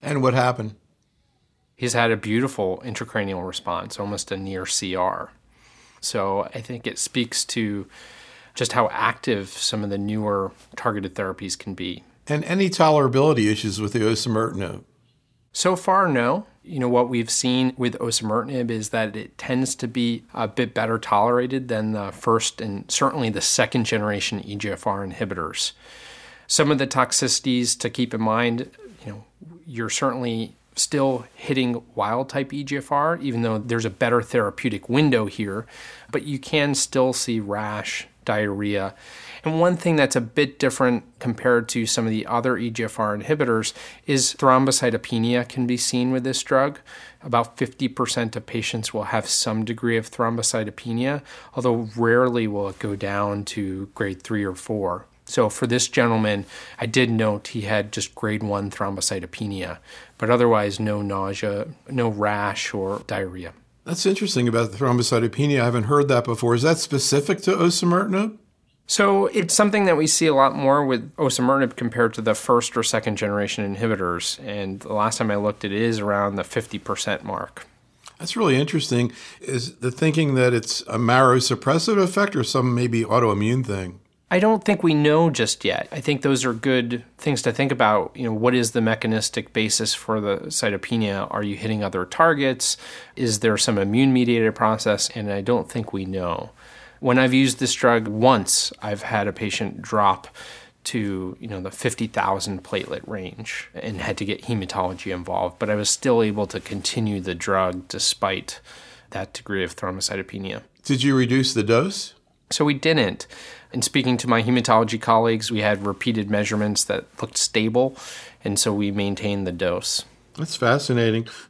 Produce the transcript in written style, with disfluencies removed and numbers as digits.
And what happened? He's had a beautiful intracranial response, almost a near CR. So I think it speaks to just how active some of the newer targeted therapies can be. And any tolerability issues with the osimertinib? So far, no. What we've seen with osimertinib is that it tends to be a bit better tolerated than the first and certainly the second generation EGFR inhibitors. Some of the toxicities to keep in mind, you're certainly still hitting wild-type EGFR, even though there's a better therapeutic window here, but you can still see rash, diarrhea. And one thing that's a bit different compared to some of the other EGFR inhibitors is thrombocytopenia can be seen with this drug. About 50% of patients will have some degree of thrombocytopenia, although rarely will it go down to grade 3 or 4. So for this gentleman, I did note he had just grade 1 thrombocytopenia, but otherwise no nausea, no rash or diarrhea. That's interesting about the thrombocytopenia. I haven't heard that before. Is that specific to osimertinib? So it's something that we see a lot more with osimertinib compared to the first or second generation inhibitors. And the last time I looked, it is around the 50% mark. That's really interesting. Is the thinking that it's a marrow suppressive effect or some maybe autoimmune thing? I don't think we know just yet. I think those are good things to think about. What is the mechanistic basis for the cytopenia? Are you hitting other targets? Is there some immune-mediated process? And I don't think we know. When I've used this drug once, I've had a patient drop to the 50,000 platelet range and had to get hematology involved, but I was still able to continue the drug despite that degree of thrombocytopenia. Did you reduce the dose? So we didn't. In speaking to my hematology colleagues, we had repeated measurements that looked stable, and so we maintained the dose. That's fascinating.